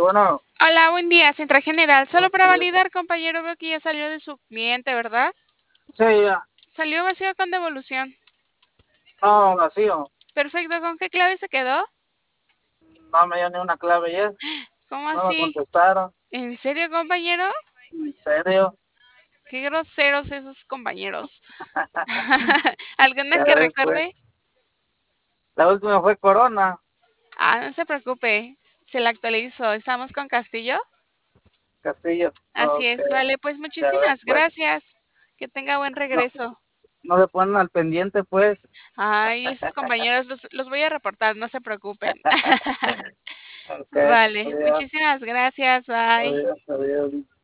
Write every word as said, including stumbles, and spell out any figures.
bueno. Hola, buen día, Central General. Solo para Sí, validar, compañero, veo que ya salió de su cliente, ¿verdad? sí, ya. Salió vacío con devolución. No, vacío. Perfecto, ¿con qué clave se quedó? No me dio ni una clave ya. ¿Cómo No me así? contestaron. ¿En serio, compañero? ¿En serio? Qué groseros esos compañeros. ¿Alguna Ya que ves, pues. recuerde? La última fue Corona. Ah, no se preocupe, se la actualizo. ¿Estamos con Castillo? Castillo. Así Ok. es, vale, pues Ya ves, muchísimas pues. gracias. Que tenga buen No, regreso. no se ponen al pendiente, pues. Ay, esos compañeros los, los voy a reportar, no se preocupen. Ok. Vale, Adiós. muchísimas gracias, bye. Adiós. Adiós.